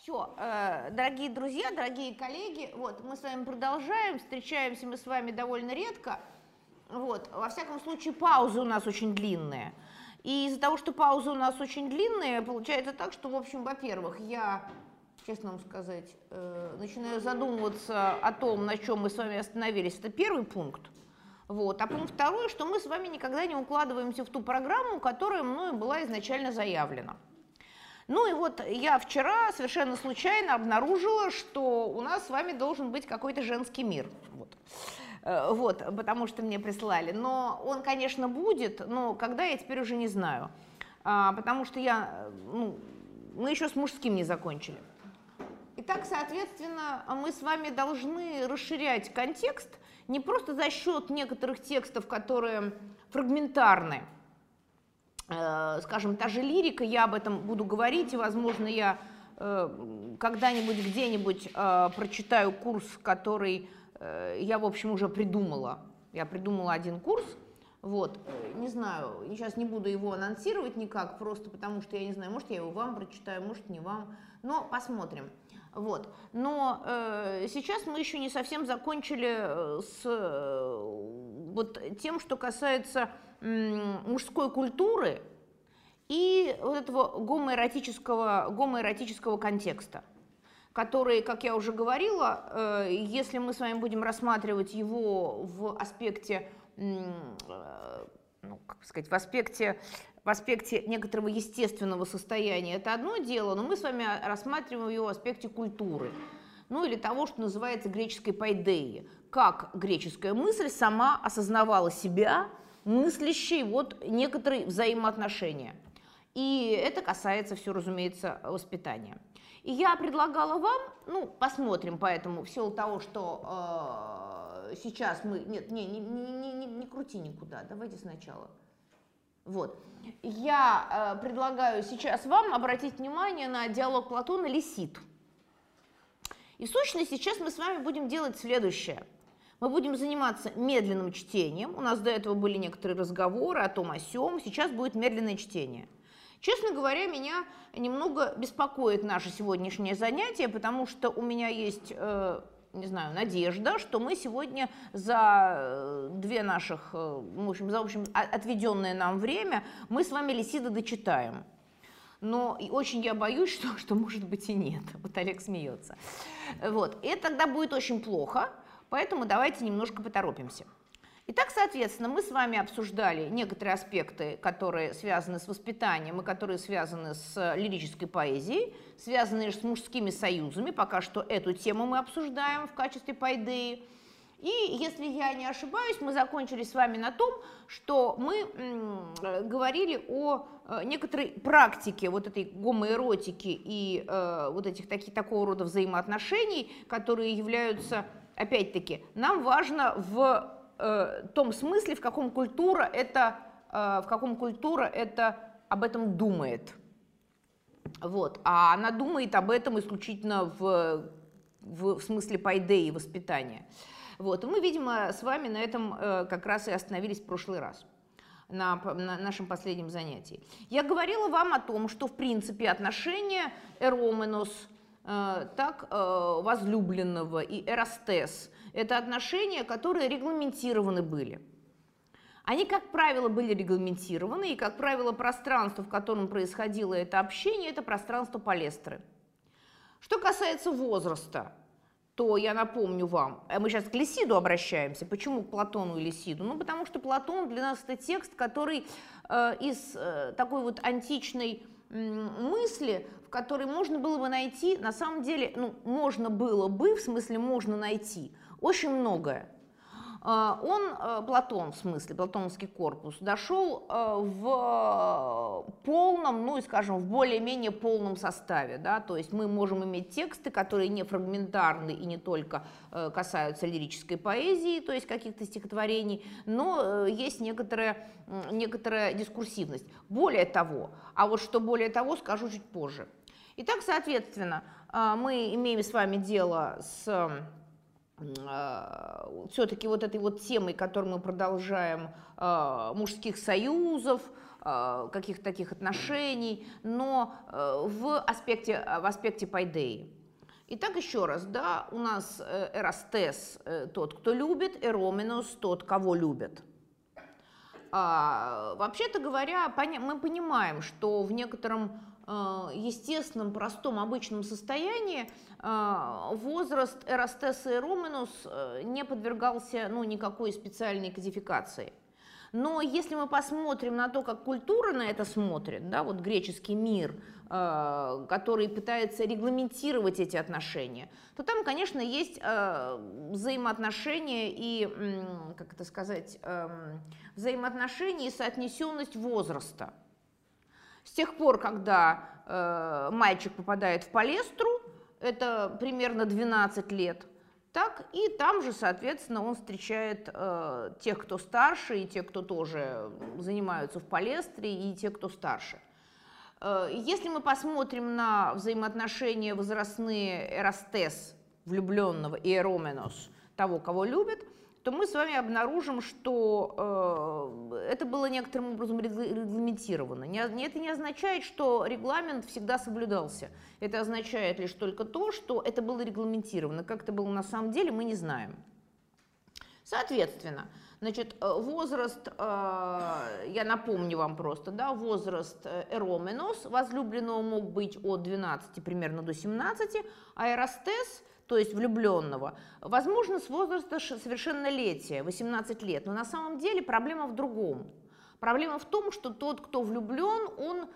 Все, дорогие друзья, дорогие коллеги, вот мы с вами продолжаем, встречаемся мы с вами довольно редко, вот, во всяком случае паузы у нас очень длинные, и из-за того, что паузы у нас очень длинные, получается так, что, в общем, во-первых, я, честно вам сказать, начинаю задумываться о том, на чем мы с вами остановились, это первый пункт, вот, а пункт второй, что мы с вами никогда не укладываемся в ту программу, которая мною была изначально заявлена. Ну и вот я вчера совершенно случайно обнаружила, что у нас с вами должен быть какой-то женский мир. Вот, потому что мне прислали. Но он, конечно, будет, но когда, я теперь уже не знаю. Потому что мы еще с мужским не закончили. Итак, соответственно, мы с вами должны расширять контекст не просто за счет некоторых текстов, которые фрагментарны. Скажем, та же лирика, я об этом буду говорить, и, возможно, я когда-нибудь, где-нибудь прочитаю курс, который я, в общем, уже придумала. Я придумала один курс, вот, не знаю, сейчас не буду его анонсировать никак, просто потому что я не знаю, может, я его вам прочитаю, может, не вам, но посмотрим. Вот. Но сейчас мы еще не совсем закончили с вот тем, что касается мужской культуры и вот этого гомоэротического контекста, который, как я уже говорила, если мы с вами будем рассматривать его в аспекте, в аспекте некоторого естественного состояния, это одно дело, но мы с вами рассматриваем его в аспекте культуры, ну или того, что называется греческой пайдеи, как греческая мысль сама осознавала себя, мыслящей вот некоторые взаимоотношения. И это касается все, разумеется, воспитания. И я предлагала вам, посмотрим поэтому, в силу того, что сейчас мы... Нет, не крути никуда, давайте сначала. Вот. Я предлагаю сейчас вам обратить внимание на диалог Платона «Лисит». И в сущности сейчас мы с вами будем делать следующее. Мы будем заниматься медленным чтением. У нас до этого были некоторые разговоры о том, о сём. Сейчас будет медленное чтение. Честно говоря, меня немного беспокоит наше сегодняшнее занятие, потому что у меня есть, не знаю, надежда, что мы сегодня за две наших, в общем, отведенное нам время, мы с вами Лисида дочитаем. Но очень я боюсь, что может быть и нет. Вот Олег смеется. Вот. И это тогда будет очень плохо. Поэтому давайте немножко поторопимся. Итак, соответственно, мы с вами обсуждали некоторые аспекты, которые связаны с воспитанием и которые связаны с лирической поэзией, связанные с мужскими союзами. Пока что эту тему мы обсуждаем в качестве пайдеи. И, если я не ошибаюсь, мы закончили с вами на том, что мы говорили о некоторой практике вот этой гомоэротики и вот этих такого рода взаимоотношений, которые являются... Опять-таки, нам важно в том смысле, в каком культура это об этом думает. Вот. А она думает об этом исключительно в смысле пайдеи, воспитания. Вот. И мы, видимо, с вами на этом как раз и остановились в прошлый раз, на нашем последнем занятии. Я говорила вам о том, что, в принципе, отношения эроменос, так возлюбленного и эростес – это отношения, которые регламентированы были. Они, как правило, были регламентированы, и, как правило, пространство, в котором происходило это общение, это пространство палестры. Что касается возраста, то я напомню вам, мы сейчас к Лисиду обращаемся. Почему к Платону и Лисиду? Ну, потому что Платон для нас это текст, который из такой вот античной мысли, в которой можно было бы найти, на самом деле, можно было бы, в смысле можно найти, очень многое. Платон, в смысле, платоновский корпус, дошел в полном, скажем, в более-менее полном составе, да, то есть мы можем иметь тексты, которые не фрагментарны и не только касаются лирической поэзии, то есть каких-то стихотворений, но есть некоторая дискурсивность. Более того, а вот что более того, скажу чуть позже. Итак, соответственно, мы имеем с вами дело с... все-таки вот этой вот темой, которую мы продолжаем, мужских союзов, каких-то таких отношений, но в аспекте пайдеи. Итак, еще раз, да, у нас эрастес тот, кто любит, эроменос тот, кого любят. Вообще-то говоря, мы понимаем, что в некотором естественном, простом, обычном состоянии возраст эрастеса и эроменос не подвергался никакой специальной кодификации. Но если мы посмотрим на то, как культура на это смотрит, да, вот греческий мир, который пытается регламентировать эти отношения, то там, конечно, есть взаимоотношения и, как это сказать, взаимоотношения и соотнесенность возраста. С тех пор, когда мальчик попадает в палестру, это примерно 12 лет, так и там же, соответственно, он встречает тех, кто старше, и тех, кто тоже занимаются в палестре, и тех, кто старше. Если мы посмотрим на взаимоотношения возрастные эрастес, влюбленного, и эроменос, того, кого любят, то мы с вами обнаружим, что это было некоторым образом регламентировано. Это не означает, что регламент всегда соблюдался. Это означает лишь только то, что это было регламентировано. Как это было на самом деле, мы не знаем. Соответственно, значит, возраст, я напомню вам просто, да, возраст эроменос возлюбленного мог быть от 12 примерно до 17, а эрастес, то есть влюбленного, возможно, с возраста совершеннолетия, 18 лет. Но на самом деле проблема в другом. Проблема в том, что тот, кто влюблен, он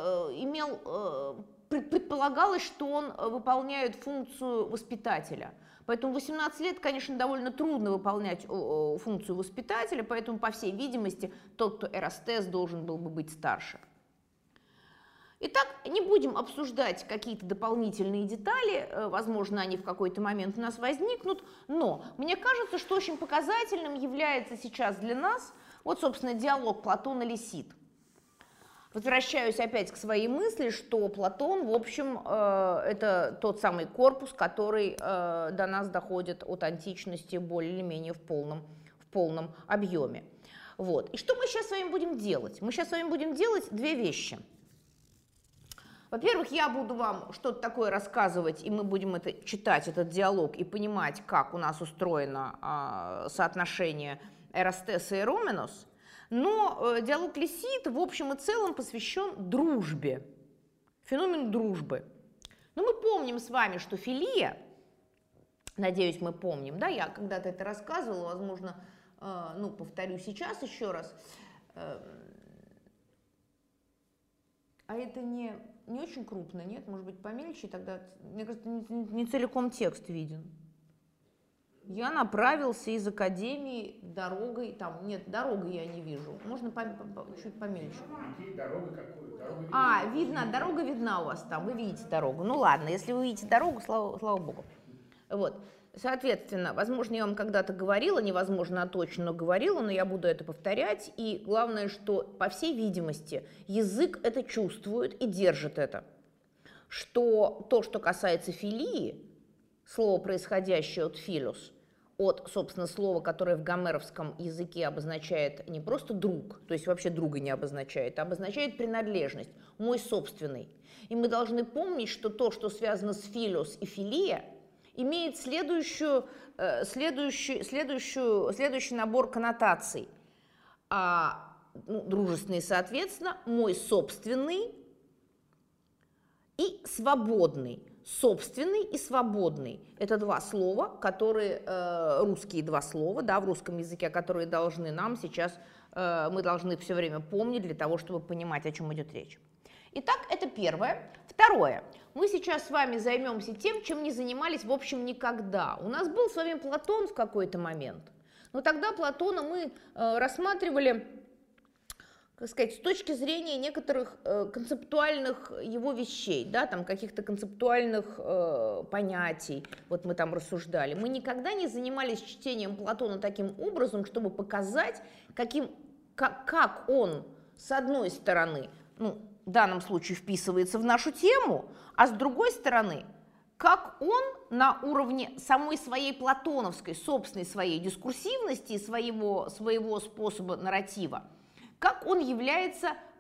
предполагалось, что он выполняет функцию воспитателя. Поэтому 18 лет, конечно, довольно трудно выполнять функцию воспитателя, поэтому, по всей видимости, тот, кто эрастес, должен был бы быть старше. Итак, не будем обсуждать какие-то дополнительные детали, возможно, они в какой-то момент у нас возникнут, но мне кажется, что очень показательным является сейчас для нас, вот, собственно, диалог Платона-Лисит. Возвращаюсь опять к своей мысли, что Платон, в общем, это тот самый корпус, который до нас доходит от античности более или менее в полном объеме. Вот. И что мы сейчас с вами будем делать? Мы сейчас с вами будем делать две вещи. Во-первых, я буду вам что-то такое рассказывать, и мы будем читать этот диалог и понимать, как у нас устроено соотношение эрастеса и эроменос. Но диалог Лисит в общем и целом посвящен дружбе, феномену дружбы. Но мы помним с вами, что филия, надеюсь, мы помним, да, я когда-то это рассказывала, возможно, повторю сейчас еще раз. А это не очень крупно, нет? Может быть, помельче, тогда, мне кажется, не целиком текст виден. Я направился из академии дорогой, там, нет, дорогой я не вижу. Можно чуть помельче. Видно, дорога видна у вас там, вы видите дорогу. Ну ладно, если вы видите дорогу, слава богу. Вот. Соответственно, возможно, я вам когда-то говорила, невозможно, точно говорила, но я буду это повторять. И главное, что, по всей видимости, язык это чувствует и держит это. Что то, что касается филии, слово, происходящее от «филос», от, собственно, слова, которое в гомеровском языке обозначает не просто «друг», то есть вообще друга не обозначает, а обозначает принадлежность, мой собственный. И мы должны помнить, что то, что связано с «филос» и «филия», имеет следующий набор коннотаций. Дружественный, соответственно, мой собственный и свободный. Собственный и свободный – это два слова, которые, русские два слова, да, в русском языке, которые должны нам сейчас, мы должны все время помнить для того, чтобы понимать, о чем идет речь. Итак, это первое. Второе. Мы сейчас с вами займемся тем, чем не занимались, в общем, никогда. У нас был с вами Платон в какой-то момент, но тогда Платона мы рассматривали, как сказать, с точки зрения некоторых концептуальных его вещей, да, там каких-то концептуальных понятий, вот мы там рассуждали. Мы никогда не занимались чтением Платона таким образом, чтобы показать, как он, с одной стороны, в данном случае вписывается в нашу тему, а с другой стороны, как он на уровне самой своей платоновской, собственной своей дискурсивности, своего способа нарратива, как он является